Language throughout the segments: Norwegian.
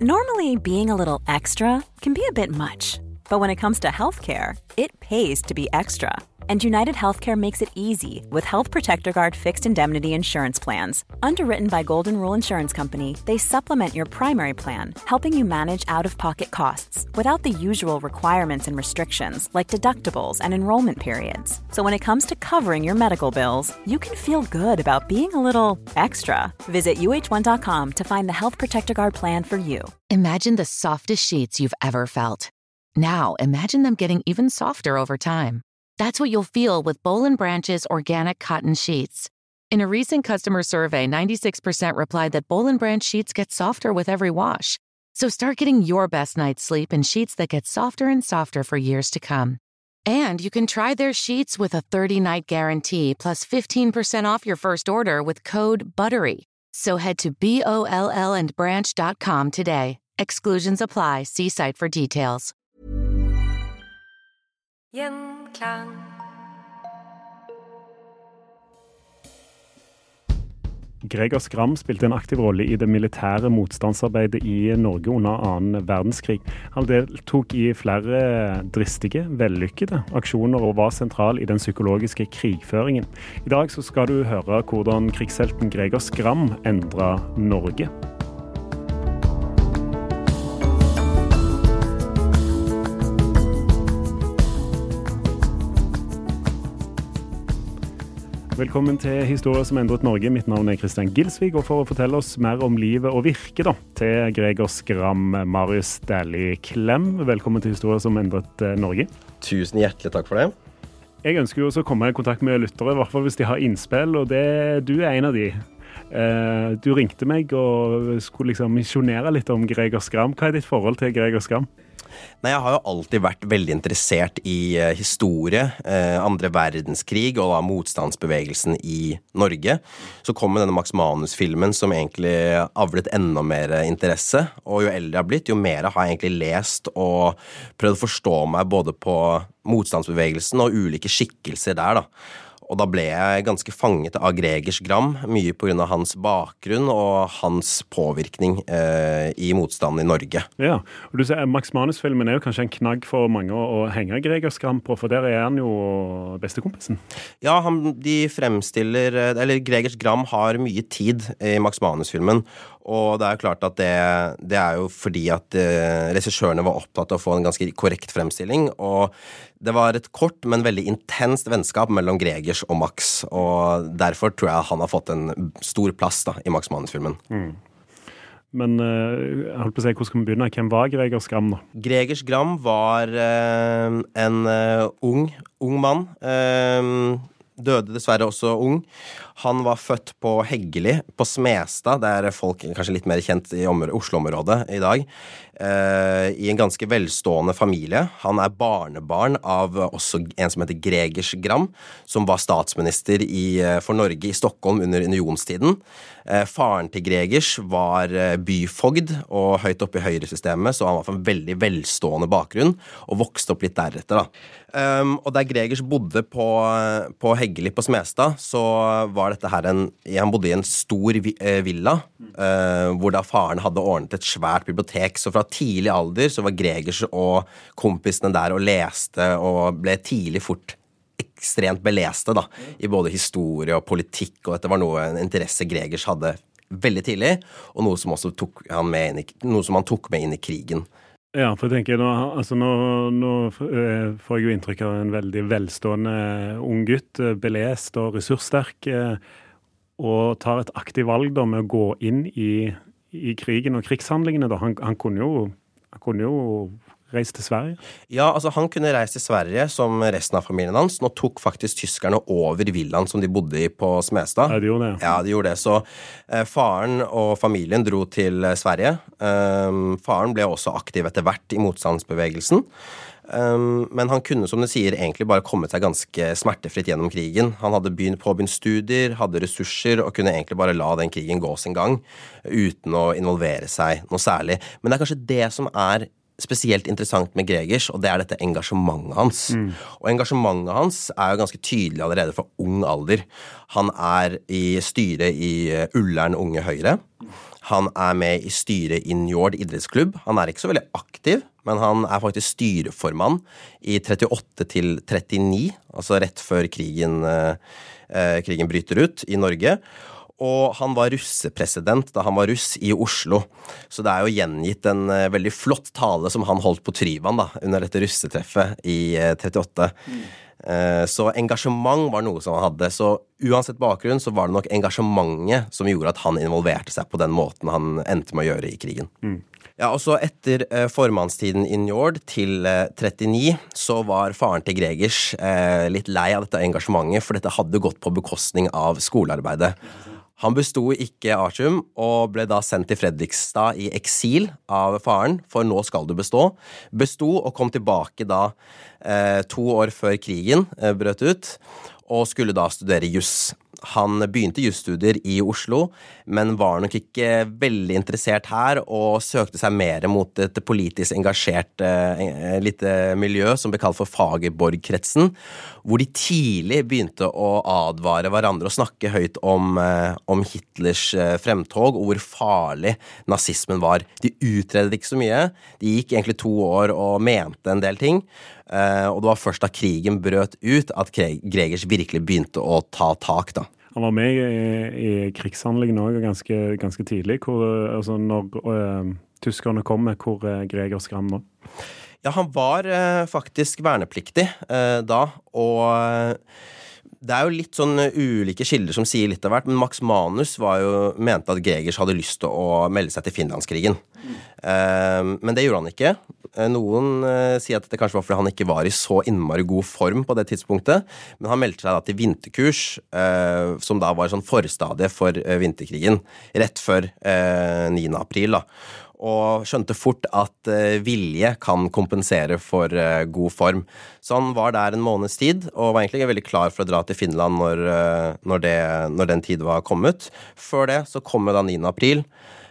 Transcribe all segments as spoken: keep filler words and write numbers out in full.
Normally, being a little extra can be a bit much, but when it comes to healthcare, it pays to be extra. And United Healthcare makes it easy with Health Protector Guard fixed indemnity insurance plans. Underwritten by Golden Rule Insurance Company, they supplement your primary plan, helping you manage out-of-pocket costs without the usual requirements and restrictions like deductibles and enrollment periods. So when it comes to covering your medical bills, you can feel good about being a little extra. Visit U H one dot com to find the Health Protector Guard plan for you. Imagine the softest sheets you've ever felt. Now, imagine them getting even softer over time. That's what you'll feel with Boll and Branch's organic cotton sheets. In a recent customer survey, ninety-six percent replied that Boll and Branch sheets get softer with every wash. So start getting your best night's sleep in sheets that get softer and softer for years to come. And you can try their sheets with a thirty-night guarantee plus fifteen percent off your first order with code BUTTERY. So head to B O L L and branch dot com today. Exclusions apply. See site for details. Gjenklang. Gregor Skram spilte en aktiv rolle i det militære motstandsarbeidet i Norge under annen verdenskrig. Han deltok i flere dristige, vellykkede aksjoner og var sentral i den psykologiske krigføringen. I dag så skal du høre hvordan krigshelten Gregor Skram endret Norge. Velkommen til Historier som endret Norge. Mitt navn er Kristian Gilsvig, og for å fortelle oss mer om livet og virke da, til Gregor Skram, Marius Dæhlie Klem. Velkommen til Historier som endret Norge. Tusen hjertelig takk for det. Jeg ønsker jo også å komme i kontakt med lyttere, i hvert fall hvis de har innspill, og det, du er en av de. Du ringte meg og skulle liksom misjonere litt om Gregor Skram. Hva er ditt forhold til Gregor Skram? Nei, jeg har jo alltid vært veldig interessert i uh, historie, uh, andre verdenskrig og da motstandsbevegelsen i Norge. Så kom denne Max Manus-filmen som egentlig avlet enda mer interesse, og jo eldre jeg har blitt, jo mer har jeg egentlig lest og prøvd å forstå meg både på motstandsbevegelsen og ulike skikkelser der da. Og da ble jeg ganske fanget av Gregor Skram, mye på grunn av hans bakgrunn og hans påvirkning eh, i motstanden i Norge. Ja, og du ser, Max Manus-filmen er jo kanskje en knagg for mange å, å henge Gregor Skram på, for der er han jo bestekompisen. Ja, han, de fremstiller, eller Gregor Skram har mye tid i Max Manus-filmen, og det er jo klart at det, det er jo fordi at eh, regissørene var opptatt av å få en ganske korrekt fremstilling, og det var et kort, men veldig intenst vennskap mellom Gregors og Max, og derfor tror jeg han har fått en stor plass da, i Max Manus-filmen. Mm. Men uh, jeg holdt på å si, hvor skal vi begynne? Hvem var Gregor Skram da? Gregor Skram var uh, en uh, ung, ung mann, uh, døde dessverre også ung. Han var født på Heggeli, på Smestad, der folk kanskje litt mer kjent i Oslo-området i dag, eh, i en ganske velstående familie. Han er barnebarn av også en som heter Gregor Skram, som var statsminister i, for Norge i Stockholm under unionstiden. Eh, faren til Gregors var byfogd og høyt oppe i høyresystemet, så han var fra en veldig velstående bakgrunn, og vokste opp litt deretter da. Um, og der Gregors bodde på, på Heggeli på Smestad, så var dette her en, han bodde i en stor villa, uh, hvor da faren hadde ordnet et svært bibliotek, så fra tidlig alder så var Gregors og kompisene der og leste, og ble tidlig fort ekstremt beleste da, i både historie og politikk, og dette var noe, en interesse Gregors hadde veldig tidlig, og noe som også tok han med inn i, noe som han tok med inn i krigen. Ja, for jeg tenker, nå, altså nå, nå får jeg jo inntrykk av en veldig velstående ung gutt, belest og ressurssterk, og tar et aktivt valg da med å gå inn i, i krigen og krigshandlingene. Da. Han, han, kunne jo, han kunne jo reise til Sverige. Ja, altså han kunne reise til Sverige som resten av familien hans. Nå tok faktisk tyskerne over villaen som de bodde i på Smestad. Ja, de gjorde det. Ja, de gjorde det. Så eh, faren og familien dro til Sverige. Um, faren ble også aktiv etter hvert i motstandsbevegelsen. Um, men han kunne, som du sier, egentlig bare kommet seg ganske smertefritt gjennom krigen. Han hadde begynt påbegynt studier, hadde ressurser, og kunne egentlig bare la den krigen gå sin gang, uten å involvere seg noe særlig. Men det er kanskje det som er spesielt interessant med Gregors, og det er dette engasjementet hans. Mm. Og engasjementet hans er jo ganske tydelig allerede fra ung alder. Han er i styret i Ullern Unge Høyre. Han er med i styret i Njord idrettsklubb. Han er ikke så veldig aktiv, men han er faktisk styreformann i trettiåtte til trettini, altså rett før krigen, eh, krigen bryter ut i Norge. Og han var russepresident da han var russ i Oslo. Så det er jo gjengitt en uh, veldig flott tale som han holdt på Tryvann da, under dette russetreffet i uh, trettiåtte. Mm. Uh, så engasjement var noe som han hadde. Så uansett bakgrunn så var det nok engasjementet som gjorde at han involverte seg på den måten han endte med å gjøre i krigen. Mm. Ja, og så etter uh, formannstiden i Njord til uh, trettini, så var faren til Gregers uh, litt lei av dette engasjementet, for dette hadde gått på bekostning av skolearbeidet. Han bestod ikke Artium og ble da sendt til Fredrikstad i eksil av faren, for nå skal du bestå. Bestod og kom tilbake da eh, to år før krigen eh, brøt ut, og skulle da studere juss. Han begynte jusstudier i Oslo, men var nok ikke veldig interessert her, og søkte seg mer mot et politisk engasjert eh, lite miljø som ble kalt for Fagerborg-kretsen, hvor de tidlig begynte å advare hverandre og snakke høyt om, eh, om Hitlers eh, fremtog, og hvor farlig nazismen var. De utredet ikke så mye, de gikk egentlig to år og mente en del ting, eh, og det var først da krigen brøt ut at Gregers virkelig begynte å ta tak da. Han var med i, i krigshandlingen også ganske, ganske tidlig, hvor, altså når øh, tyskerne kom med, hvor øh, Gregers Gram var. Ja, han var øh, faktisk vernepliktig øh, da, og øh, det er jo litt sånn ulike kilder som sier litt av hvert, men Max Manus var jo, mente at Gregers hadde lyst til å melde seg til Finlandskrigen. Mm. Uh, men det gjorde han ikke. Uh, noen uh, sier at det kanskje var fordi han ikke var i så innmari god form på det tidspunktet, men han meldte seg da til vinterkurs, uh, som da var sånn forstadie for uh, vinterkrigen, rett før uh, niende april da. Og skjønte fort at uh, vilje kan kompensere for uh, god form. Så han var der en måneds tid, og var egentlig veldig klar for å dra til Finland når, uh, når, det, når den tid var kommet. Før det så kom det da niende april,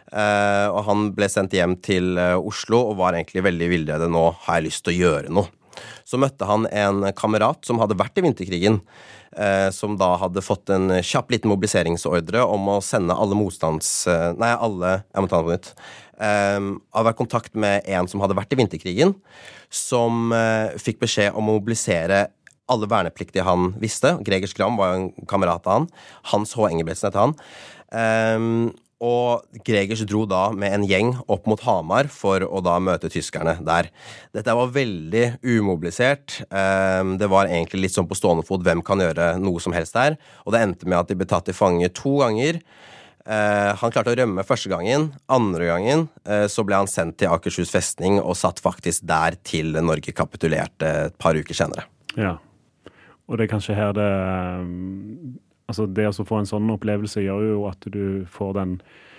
uh, og han ble sendt hjem til uh, Oslo, og var egentlig veldig villig, nå har jeg lyst til å gjøre noe. Så møtte han en kamerat som hadde vært i vinterkrigen, eh, som da hadde fått en kjapp liten mobiliseringsordre om å sende alle motstands... Eh, nei, alle... Jeg må ta det på nytt. Eh, hadde vært kontakt med en som hadde vært i vinterkrigen, som eh, fikk beskjed om å mobilisere alle vernepliktige han visste. Gregers Gram var jo en kamerat av han. Hans H. Engebretsen heter han. Eh, Og Gregers dro da med en gjeng opp mot Hamar for å da møte tyskerne der. Dette var veldig umobilisert. Det var egentlig litt sånn på stående fot, hvem kan gjøre noe som helst der. Og det endte med at de ble tatt i fange to ganger. Han klarte å rømme første gangen. Andre gangen så ble han sendt til Akershus festning og satt faktisk der til Norge kapitulerte et par uker senere. Ja, og det er kanskje her det... Altså det å få en sånn opplevelse gjør jo at du får den,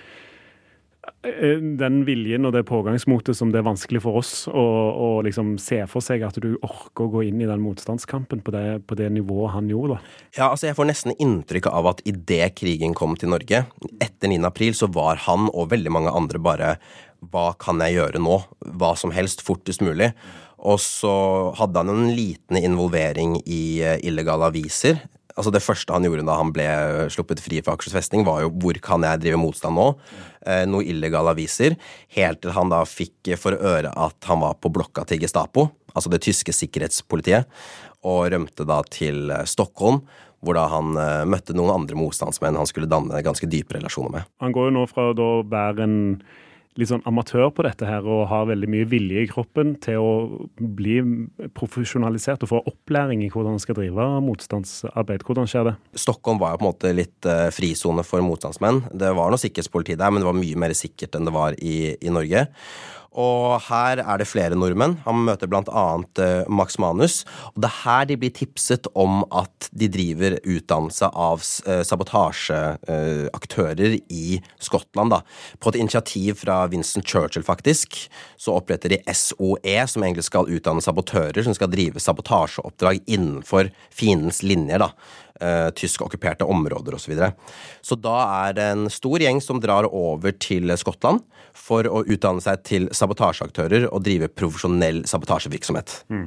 den viljen og det pågangsmotet som det er vanskelig for oss å, å liksom se for seg at du orker å gå inn i den motstandskampen på det, på det nivået han gjorde da. Ja, altså jeg får nesten inntrykk av at i det krigen kom til Norge, etter niende april, så var han og veldig mange andre bare, hva kan jeg gjøre nå? Hva som helst, fortest mulig. Og så hadde han en liten involvering i illegale aviser. Altså det første han gjorde da han ble sluppet fri fra Akershus festning var jo, hvor kan jeg drive motstand nå? Eh, noe illegale aviser. Helt til han da fikk for øre at han var på blokka til Gestapo, altså det tyske sikkerhetspolitiet, og rømte da til Stockholm, hvor da han eh, møtte noen andre motstandsmenn han skulle danne ganske dype relasjoner med. Han går jo nå fra da å være en litt sånn amatør på dette her, og har veldig mye vilje i kroppen til å bli profesjonalisert og få opplæring i hvordan han skal drive motstandsarbeid. Hvordan skjer det? Stockholm var jo på en måte litt uh, frizone for motstandsmenn. Det var noe sikkerhetspoliti der, men det var mye mer sikkert enn det var i, i Norge. Og her er det flere nordmenn. Han møter blant annet uh, Max Manus, og det er her de blir tipset om at de driver utdannelse av uh, sabotasjeaktører uh, i Skottland da. På et initiativ fra Winston Churchill faktisk, så oppretter de S O E, som egentlig skal utdanne sabotører, som skal drive sabotasjeoppdrag innenfor fiendens linjer da. Uh, tysk okkuperte områder og så videre. Så da er det en stor gjeng som drar over til Skottland for å utdanne seg til sabotasjeaktører og drive profesjonell sabotasjevirksomhet. Mm.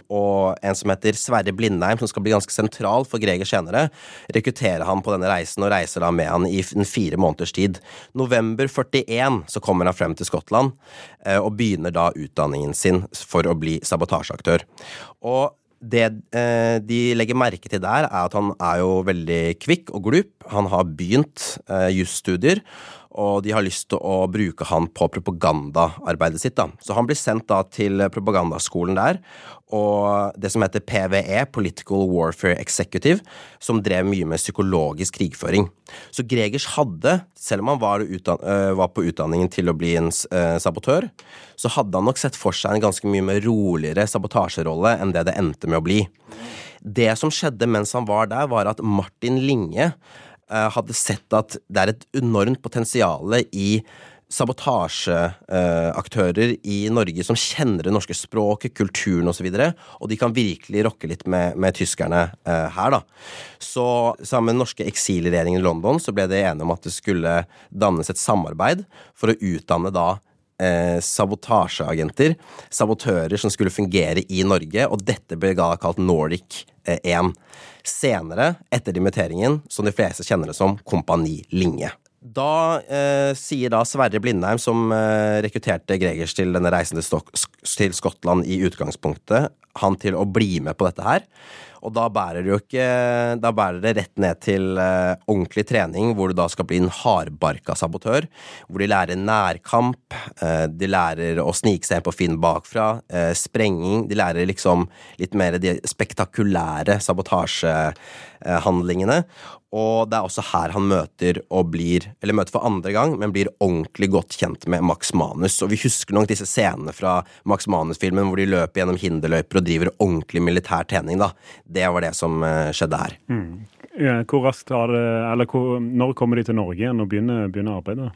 og en som heter Sverre Blindheim, som skal bli ganske sentral for Greger senere, rekrutterer han på denne reisen, og reiser da med han i en fire måneders tid. November førtien så kommer han frem til Skottland, og begynner da utdanningen sin for å bli sabotasjeaktør. Og det eh, de legger merke til der er at han er jo veldig kvikk og glup. Han har begynt eh, jusstudier, og de har lyst til å bruke han på propagandaarbeidet sitt da. Så han blir sendt da til propagandaskolen der, og det som heter P V E, Political Warfare Executive, som drev mye med psykologisk krigføring. Så Gregers hadde, selv om han var, utdan- øh, var på utdanningen til å bli en øh, sabotør, så hadde han nok sett for seg en ganske mye mer roligere sabotasjerolle enn det det endte med å bli. Det som skjedde mens han var der, var at Martin Linge hadde sett at det er et enormt potensiale i sabotasjeaktører i Norge som kjenner det norske språket, kulturen og så videre, og de kan virkelig rokke litt med, med tyskerne eh, her da. Så sammen med den norske eksilregjeringen i London så ble det enige om at det skulle dannes et samarbeid for å utdanne da eh, sabotasjeagenter, sabotører som skulle fungere i Norge, og dette ble da kalt Nordic én. Senere, etter dimitteringen, som de fleste kjenner det som Kompani Linge. Da eh, sier da Sverre Blindheim, som eh, rekrutterte Gregers til denne reisen til, Stok- til Skottland i utgangspunktet, han til å bli med på dette her. Og da bærer det jo ikke, da bærer det rett ned til eh, ordentlig trening, hvor du da skal bli en hardbarka sabotør, hvor de lærer nærkamp, eh, de lærer å snike seg på Finn bakfra, eh, sprenging, de lærer liksom litt mer de spektakulære sabotasjehandlingene, og det er også her han møter og blir, eller møter for andre gang, men blir ordentlig godt kjent med Max Manus. Og vi husker nok disse scenene fra Max Manus-filmen, hvor de løper gjennom hinderløyper og driver ordentlig militær trening da. Det var det som uh, skjedde her. Mm. Ja, hvor raskt har det, eller hvor, når kommer de til Norge igjen og begynner, begynner arbeidet?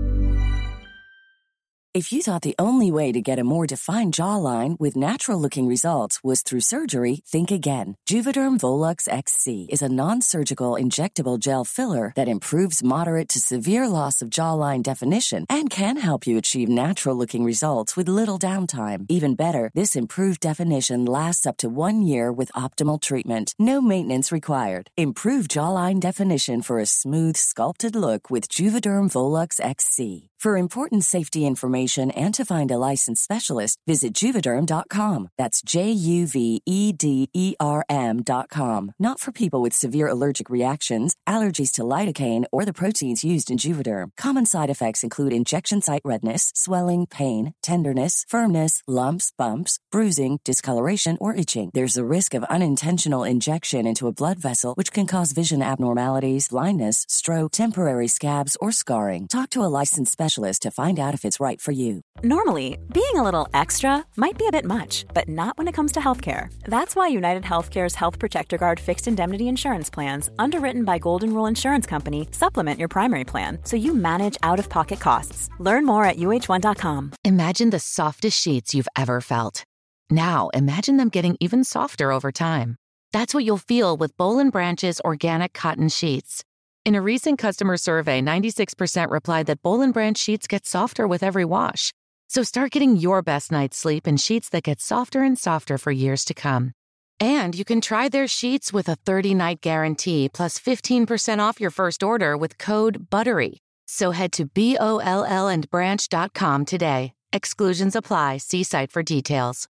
If you thought the only way to get a more defined jawline with natural-looking results was through surgery, think again. Juvederm Volux X C is a non-surgical injectable gel filler that improves moderate to severe loss of jawline definition and can help you achieve natural-looking results with little downtime. Even better, this improved definition lasts up to one year with optimal treatment. No maintenance required. Improve jawline definition for a smooth, sculpted look with Juvederm Volux X C. For important safety information and to find a licensed specialist, visit Juvederm dot com. That's J U V E D E R M dot com. Not for people with severe allergic reactions, allergies to lidocaine, or the proteins used in Juvederm. Common side effects include injection site redness, swelling, pain, tenderness, firmness, lumps, bumps, bruising, discoloration, or itching. There's a risk of unintentional injection into a blood vessel, which can cause vision abnormalities, blindness, stroke, temporary scabs, or scarring. Talk to a licensed specialist to find out if it's right for you. Normally, being a little extra might be a bit much, but not when it comes to healthcare. That's why United Healthcare's Health Protector Guard fixed indemnity insurance plans, underwritten by Golden Rule Insurance Company, supplement your primary plan so you manage out-of-pocket costs. Learn more at U H one dot com. Imagine the softest sheets you've ever felt. Now, imagine them getting even softer over time. That's what you'll feel with Boll and Branch's organic cotton sheets. In a recent customer survey, ninety-six percent replied that Boll and Branch sheets get softer with every wash. So start getting your best night's sleep in sheets that get softer and softer for years to come. And you can try their sheets with a thirty-night guarantee plus fifteen percent off your first order with code BUTTERY. So head to B O L L and branch dot com today. Exclusions apply. See site for details.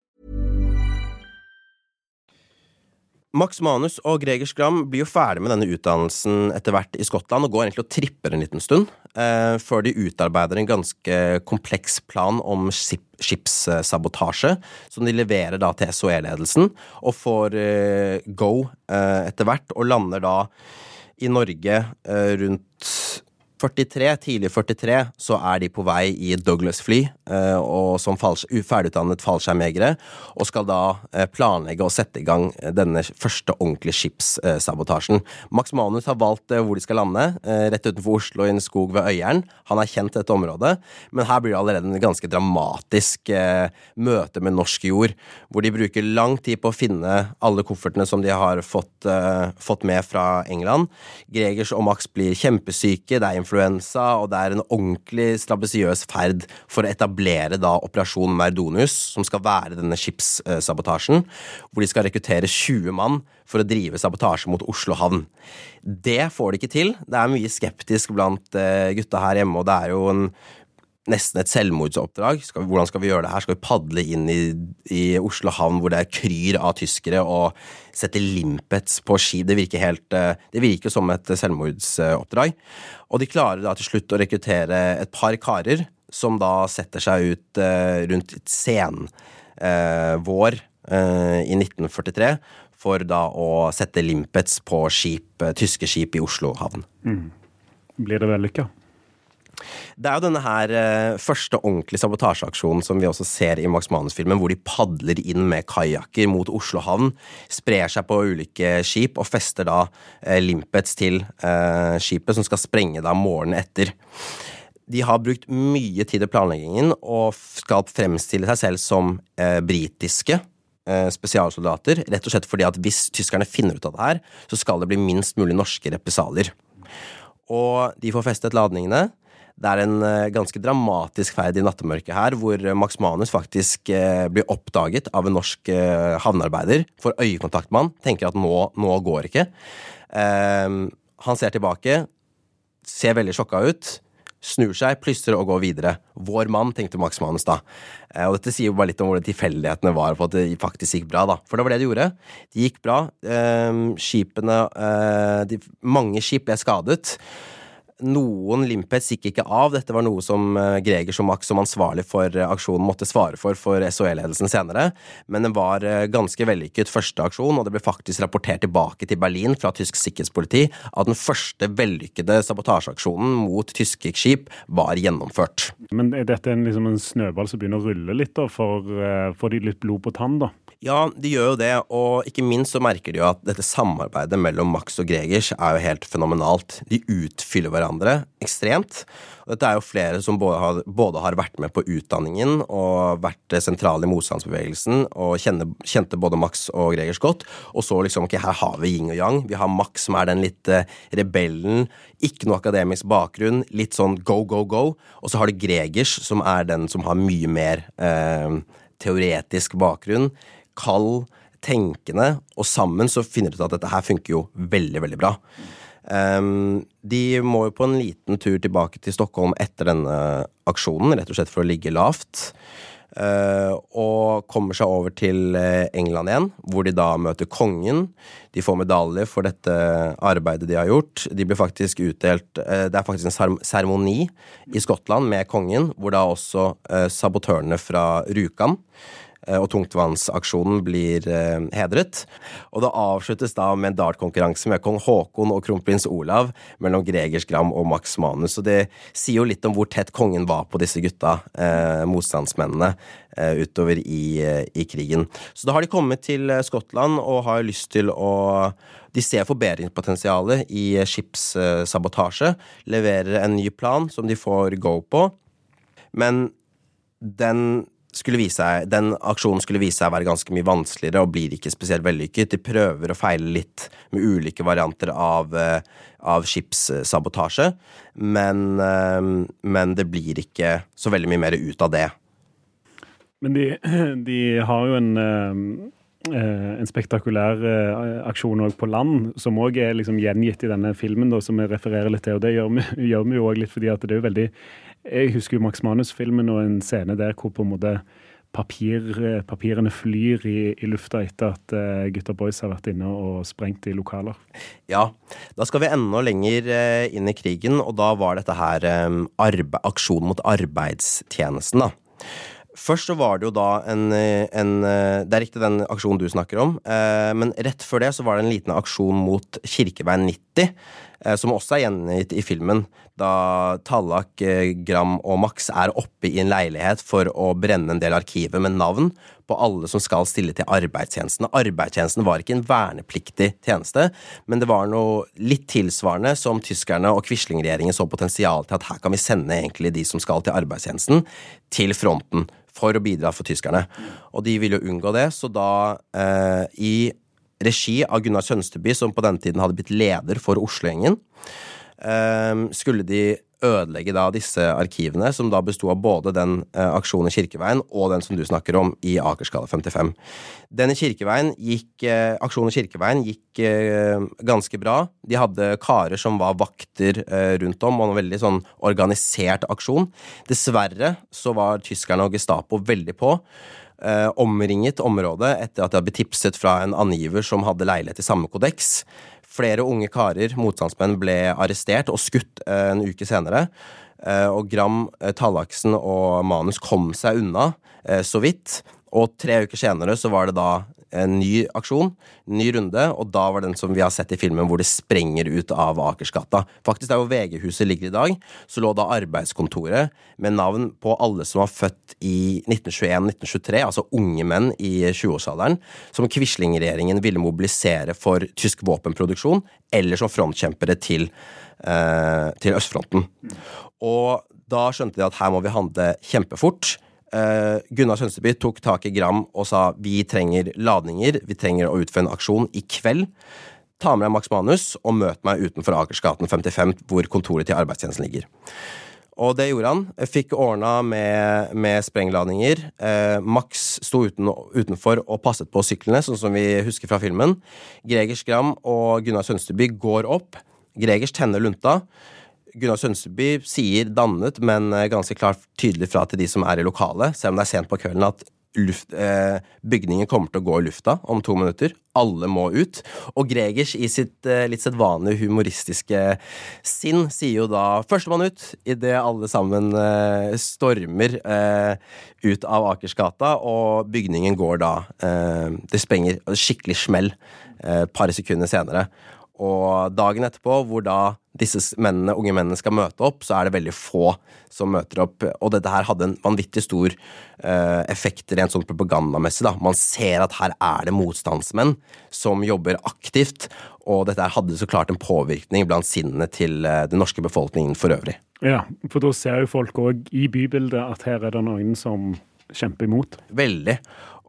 Max Manus og Gregers Gram blir jo ferdig med denne utdannelsen etter hvert i Skottland og går egentlig og tripper en liten stund eh, før de utarbeider en ganske kompleks plan om skip, skipssabotasje som de leverer da til S O E-ledelsen og får eh, go eh, etter hvert og lander da i Norge eh, rundt førtitre, tidlig førtitre, så er de på vei i Douglas-fly eh, og som falls, ferdigutdannet fallskjermjegere, og skal da eh, planlegge og sette i gang denne første ordentlige skipssabotasjen. Max Manus har valgt eh, hvor de skal lande, eh, rett utenfor Oslo i en skog ved Øyeren. Han er kjent dette området, men her blir det allerede en ganske dramatisk eh, møte med norsk jord, hvor de bruker lang tid på å finne alle koffertene som de har fått, eh, fått med fra England. Gregers og Max blir kjempesyke, det er svineinfluensa, og det er en ordentlig strabasiøs ferd for å etablere da Operasjon Mardonius, som skal være denne skipssabotasjen, hvor de skal rekruttere tjue mann for å drive sabotasje mot Oslo havn. Det får de ikke til. Det er mye skeptisk blant gutta her hjemme, og det er jo en nesten et selvmordsoppdrag. Skal vi, hvordan skal vi gjøre det her? Skal vi padle inn i, i Oslo havn hvor det er kryr av tyskere og sette limpets på skip? Det virker helt, det virker som et selvmordsoppdrag. Og de klarer da til slutt å rekruttere et par karer som da setter seg ut uh, rundt et sen uh, vår uh, i nitten førtitre for da å sette limpets på skip, uh, tyske skip i Oslo havn. Mm. Blir det vellykket? Det er jo denne her eh, første ordentlige sabotasjeaksjonen som vi også ser i Max Manus-filmen, hvor de padler inn med kajakker mot Oslo havn, sprer seg på ulike skip og fester da eh, limpets til eh, skipet som skal sprenge da morgenen etter. De har brukt mye tid i planleggingen og skal fremstille seg selv som eh, britiske eh, spesialsoldater, rett og slett fordi at hvis tyskerne finner ut av det her, så skal det bli minst mulig norske represalier. Og de får festet ladningene. Det er en ganske dramatisk ferd i nattemørket her, hvor Max Manus faktisk eh, blir oppdaget av en norsk eh, havnearbeider, for øyekontakt med han, tenker at nå, nå går ikke. Eh, han ser tilbake, ser veldig sjokka ut, snur seg, plystrer og går videre. Vår mann, tenkte Max Manus da. Eh, og dette sier jo bare litt om hvor tilfeldighetene var, for at det faktisk gikk bra da. For det var det de gjorde. Det gikk bra. Eh, skipene, eh, de, mange skip ble skadet. Noen limpets gikk ikke av. Dette var noe som Gregers og Max som ansvarlig for aksjonen måtte svare for for S O E-ledelsen senere, men det var ganske vellykket første aksjon, og det ble faktisk rapportert tilbake til Berlin fra tysk sikkerhetspoliti at den første vellykkede sabotasjeaksjonen mot tyske skip var gjennomført. Men er dette en, liksom en snøball som begynner å rulle litt da, for, for de litt blod på tann da? Ja, de gjør jo det, og ikke minst så merker de jo at dette samarbeidet mellom Max og Gregers er jo helt fenomenalt. De utfyller hverandre ekstremt, og dette er jo flere som både har, både har vært med på utdanningen og vært sentrale i motstandsbevegelsen, og kjenne, kjente både Max og Gregers godt, og så liksom, ok, her har vi yin og yang. Vi har Max som er den litt uh, rebellen, ikke noe akademisk bakgrunn, litt sånn go, go, go, og så har det Gregers som er den som har mye mer uh, teoretisk bakgrunn, kald, tenkende, og sammen så finner du ut at dette her funker jo veldig, veldig bra. Um, de må jo på en liten tur tilbake til Stockholm etter denne aksjonen, rett og slett for å ligge lavt, uh, og kommer seg over til England igjen, hvor de da møter kongen. De får medalje for dette arbeidet de har gjort. De blir faktisk utdelt, uh, det er faktisk en seremoni i Skottland med kongen, hvor da også uh, sabotørene fra Rjukan og tungtvannsaksjonen blir eh, hedret. Og det avsluttes da med en dartkonkurranse med kong Håkon og kronprins Olav mellom Gregers Gram og Max Manus. Og det sier jo litt om hvor tett kongen var på disse gutta, eh, motstandsmennene, eh, utover i, eh, i krigen. Så da har de kommet til Skottland og har lyst til å de ser forbedringspotensialet i skipssabotasje, leverer en ny plan som de får go på, men den skulle vise seg, den aksjonen skulle vise seg å være ganske mye vanskeligere og blir ikke spesielt vellykket. De prøver å feile litt med ulike varianter av, av skipssabotasje, men, men det blir ikke så veldig mye mer ut av det. Men de, de har jo en, en spektakulær aksjon også på land, som også er liksom gjengitt i denne filmen, da, som jeg refererer litt til, og det gjør vi, gjør vi jo også litt fordi at det er jo veldig. Jeg husker jo Max Manus-filmen og en scene der hvor på en måte papir, papirene flyr i, i lufta etter at uh, Gutta Boys har vært inne og sprengt i lokaler. Ja, da skal vi enda lenger uh, inn i krigen, og da var dette her um, arbe- aksjon mot arbeidstjenesten da. Først så var det jo da en, en, det er riktig den aksjonen du snakker om, eh, men rett før det så var det en liten aksjon mot Kirkeveien nitti, eh, som også er gjengitt i filmen, da Tallak, eh, Gram og Max er oppe i en leilighet for å brenne en del arkiver med navn på alle som skal stille til arbeidstjenesten. Arbeidstjenesten var ikke en vernepliktig tjeneste, men det var noe litt tilsvarende som tyskerne og Quisling-regjeringen så potensial til at her kan vi sende egentlig de som skal til arbeidstjenesten til fronten for å bidra for tyskerne. Og de ville jo unngå det, så da eh, i regi av Gunnar Sønsteby, som på den tiden hadde blitt leder for Oslo-gjengen, eh, skulle de ødelegge da disse arkivene, som da bestod av både den eh, aksjonen i Kirkeveien og den som du snakker om i Akersgata femtifem. Den i Kirkeveien gikk, eh, aksjonen i Kirkeveien gikk eh, ganske bra. De hadde karer som var vakter eh, rundt om, og en veldig sånn organisert aksjon. Dessverre så var tyskerne og Gestapo veldig på, eh, omringet området etter at det hadde blitt tipset fra en angiver som hadde leilighet i samme kodeks. Flere unge karer, motstandsmenn, ble arrestert og skutt eh, en uke senere, eh, og Gram, eh, Tallaksen og Manus kom seg unna eh, så vidt, og tre uker senere så var det da en ny aksjon, ny runde, og da var den som vi har sett i filmen hvor det sprenger ut av Akersgata. Faktisk der hvor V G-huset ligger i dag, så lå da arbeidskontoret med navn på alle som var født i nitten tjueen til nitten tjuetre, altså unge menn i tjueårsalderen, som Quisling-regjeringen ville mobilisere for tysk våpenproduksjon, eller som frontkjempere til, eh, til Østfronten. Og da skjønte de at her må vi handle kjempefort. Uh, Gunnar Sønsteby tok tak i Gram og sa vi trenger ladninger, vi trenger å utføre en aksjon i kveld. Ta med deg Max Manus og møt meg utenfor Akersgaten femtifem, hvor kontoret til arbeidstjenesten ligger. Og det gjorde han. Fikk ordnet med, med sprengladninger. Uh, Max sto uten, utenfor og passet på syklene, sånn som vi husker fra filmen. Gregers Gram og Gunnar Sønsteby går opp. Gregers tenner lunta. Gunnar Sønsteby sier dannet, men ganske klart tydelig fra til de som er i lokale, selv om det er sent på kvelden, at luft, eh, bygningen kommer til å gå i lufta om to minutter. Alle må ut. Og Gregers i sitt eh, litt sedvanlige humoristiske sinn sier jo da førstemann ut, i det alle sammen eh, stormer eh, ut av Akersgata, og bygningen går da, eh, det sprenger skikkelig smell et eh, par sekunder senere. Og dagen etterpå, hvor da disse mennene, unge mennene skal møte opp, så er det veldig få som møter opp. Og dette her hadde en vanvittig stor uh, effekt rent sånn propagandamessig. Da. Man ser at her er det motstandsmenn som jobber aktivt, og dette her hadde så klart en påvirkning blant sinnene til uh, den norske befolkningen for øvrig. Ja, for da ser jo folk også i bybildet at her er det noen som kjemper imot. Veldig.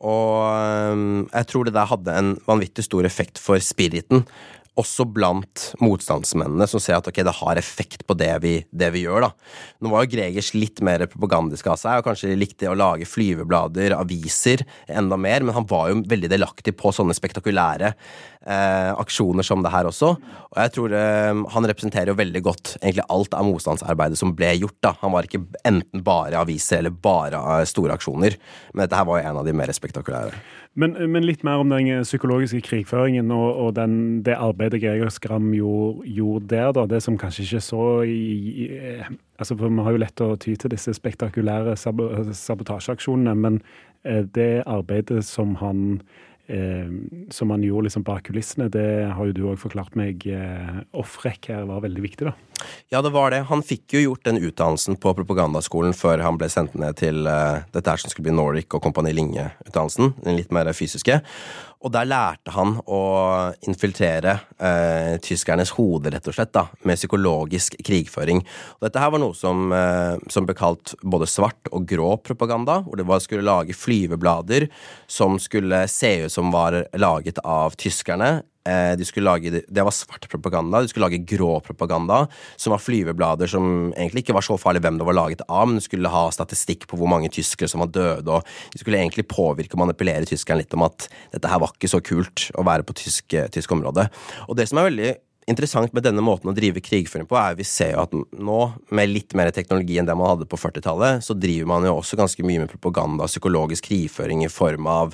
Og um, jeg tror det der hadde en vanvittig stor effekt for spiriten, også blant motstandsmennene som ser at ok, det har effekt på det vi, det vi gjør da. Nå var jo Gregers litt mer propagandisk av seg, og kanskje likte å lage flyveblader, aviser, enda mer, men han var jo veldig delaktig på sånne spektakulære eh, aksjoner som det her også. Og jeg tror eh, han representerer jo veldig godt egentlig alt av motstandsarbeidet som ble gjort da. Han var ikke enten bare aviser eller bare store aksjoner, men dette her var jo en av de mer spektakulære. Men, men litt mer om den psykologiske krigføringen og, og den, det arbeidet Gregers Gram gjorde, gjorde der, da, det som kanskje ikke så i, i altså for vi har jo lett å ty til disse spektakulære sab sabotasjeaksjonene, men eh, det arbeidet som han eh, som han gjorde liksom bak kulissene, det har jo du også forklart meg eh, off-rec her var veldig viktig da. Ja, det var det. Han fikk jo gjort den utdannelsen på propagandaskolen før han ble sendt ned til uh, dette her som skulle bli Nordic og Kompani Linge-utdannelsen, den litt mer fysiske. Og der lærte han å infiltrere uh, tyskernes hode, rett og slett, da, med psykologisk krigføring. Og dette her var noe som, uh, som ble kalt både svart og grå propaganda, hvor det var, skulle lage flyveblader som skulle se ut som var laget av tyskerne. De skulle lage, det var svart propaganda, de skulle lage grå propaganda, som var flyveblader som egentlig ikke var så farlig hvem det var laget av, men de skulle ha statistikk på hvor mange tyskere som var døde, og de skulle egentlig påvirke og manipulere tyskerne litt om at dette her var ikke så kult å være på tysk, tysk område. Og det som er veldig interessant med denne måten å drive krigføring på, er at vi ser jo at nå, med litt mer teknologi enn det man hadde på førtitallet, så driver man jo også ganske mye med propaganda og psykologisk krigføring i form av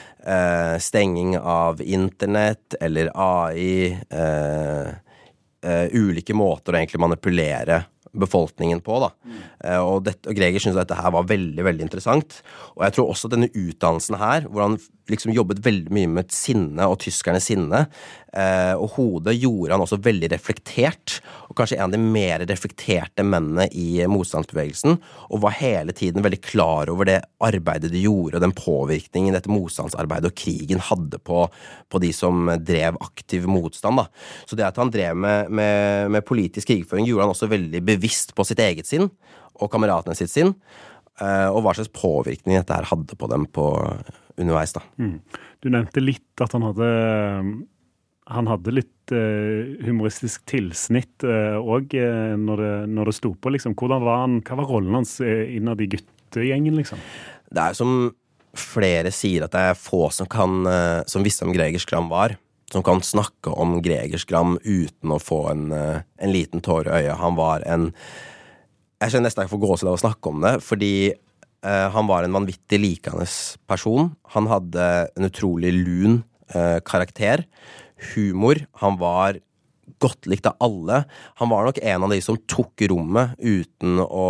Uh, stenging av internett eller A I, uh, uh, ulike måter å egentlig manipulere befolkningen på da. Mm. Uh, og, dette, og Greger synes at dette her var veldig, veldig interessant. Og jeg tror også denne utdannelsen her, hvor han liksom jobbet veldig mye med sinne og tyskernes sinne, uh, og hodet gjorde han også veldig reflektert, og kanskje en av de mer reflekterte mennene i motstandsbevegelsen, og var hele tiden veldig klar over det arbeidet de gjorde, og den påvirkningen dette motstandsarbeidet og krigen hadde på, på de som drev aktiv motstand. Da. Så det at han drev med, med, med politisk krigføring gjorde han også veldig bevisst på sitt eget sinn, og kameratene sitt sinn, og hva slags påvirkning dette her hadde på dem på underveis. Da. Mm. Du nevnte litt at han hadde han hadde litt uh, humoristisk tilsnitt også uh, uh, når, det, når det sto på, liksom. Hvordan var han, hva var rollen hans uh, innad i guttegjengen, liksom? Det er som flere sier at det er få som kan, uh, som visste om Greger Skram var, som kan snakke om Greger Skram uten å få en, uh, en liten tår i øyet. Han var en, jeg kjenner nesten ikke for gåsehud av å snakke om det, fordi uh, han var en vanvittig likende person. Han hadde en utrolig lun uh, karakter, humor, han var godt likt av alle. Han var nok en av de som tok rommet uten å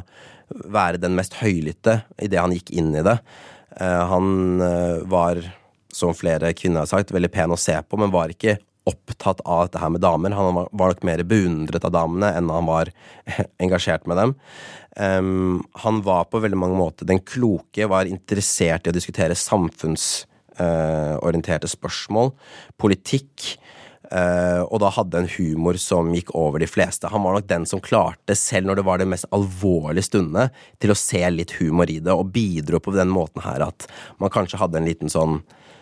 være den mest høylytte i det han gikk inn i det. Uh, han uh, var, som flere kvinner har sagt, veldig pen å se på, men var ikke opptatt av dette her med damer. Han var, var nok mer beundret av damene enn han var engasjert med dem. Um, han var på veldig mange måter den kloke, var interessert i å diskutere samfunns Uh, orienterte spørsmål, politikk, uh, og da hadde en humor som gikk over de fleste. Han var nok den som klarte, selv når det var det mest alvorlige stundene, til å se litt humor i det, og bidro på den måten her at man kanskje hadde en liten sånn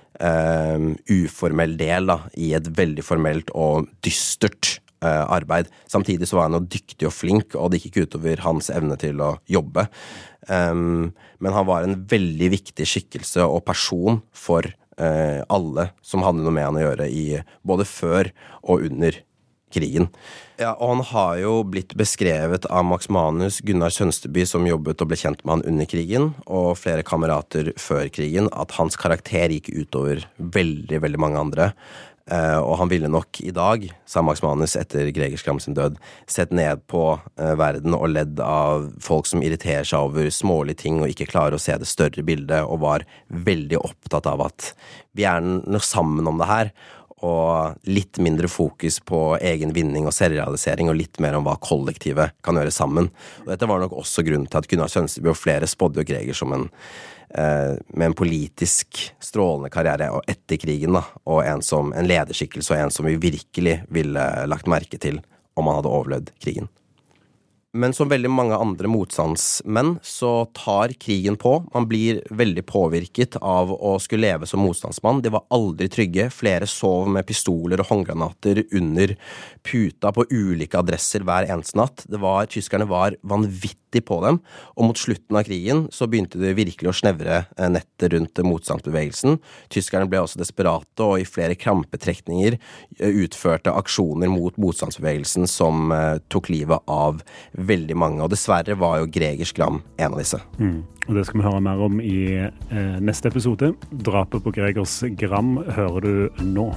uh, uformell del da, i et veldig formelt og dystert uh, arbeid. Samtidig så var han jo dyktig og flink, og det gikk ikke utover hans evne til å jobbe. Um, men han var en veldig viktig skikkelse og person for uh, alle som hadde noe med han å gjøre i både før og under krigen. Ja, og han har jo blitt beskrevet av Max Manus, Gunnar Sønsteby, som jobbet og ble kjent med han under krigen, og flere kamerater før krigen, at hans karakter gikk utover veldig, veldig mange andre. Uh, og han ville nok i dag, sa Max Manus etter Greger Skram sin død, sett ned på uh, verden og ledd av folk som irriterer seg over smålige ting og ikke klarer å se det større bildet, og var veldig opptatt av at vi er noe sammen om det her, og litt mindre fokus på egen vinning og selvrealisering, og litt mer om hva kollektivet kan gjøre sammen. Og dette var nok også grunnen til at Gunnar Sønsteby og flere spådde jo Greger som en med en politisk strålende karriere og etter krigen da, og en som en lederskikkelse og en som vi virkelig ville lagt merke til om han hadde overlevd krigen. Men som veldig mange andre motstandsmenn så tar krigen på. Man blir veldig påvirket av å skulle leve som motstandsmann. De var aldri trygge. Flere sov med pistoler og håndgranater under puta på ulike adresser hver eneste natt. Det var, tyskerne var vanvittig på dem, og mot slutten av krigen så begynte det virkelig å snevre nettet rundt motstandsbevegelsen. Tyskerne ble også desperate, og i flere krampetrekninger utførte aksjoner mot motstandsbevegelsen som tok livet av veldig mange, og dessverre var jo Greger Skram en av disse. Mm. Og det skal vi høre mer om i eh, neste episode. Drapet på Greger Skram hører du nå.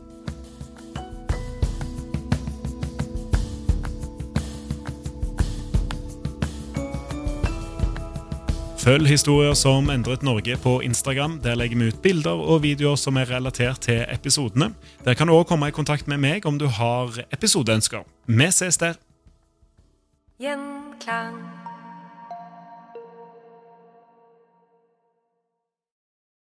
Følg historier som endret Norge på Instagram. Der legger vi ut bilder og videoer som er relatert til episodene. Der kan du også komme i kontakt med meg om du har episodeønsker. Vi ses der! Gjenklang.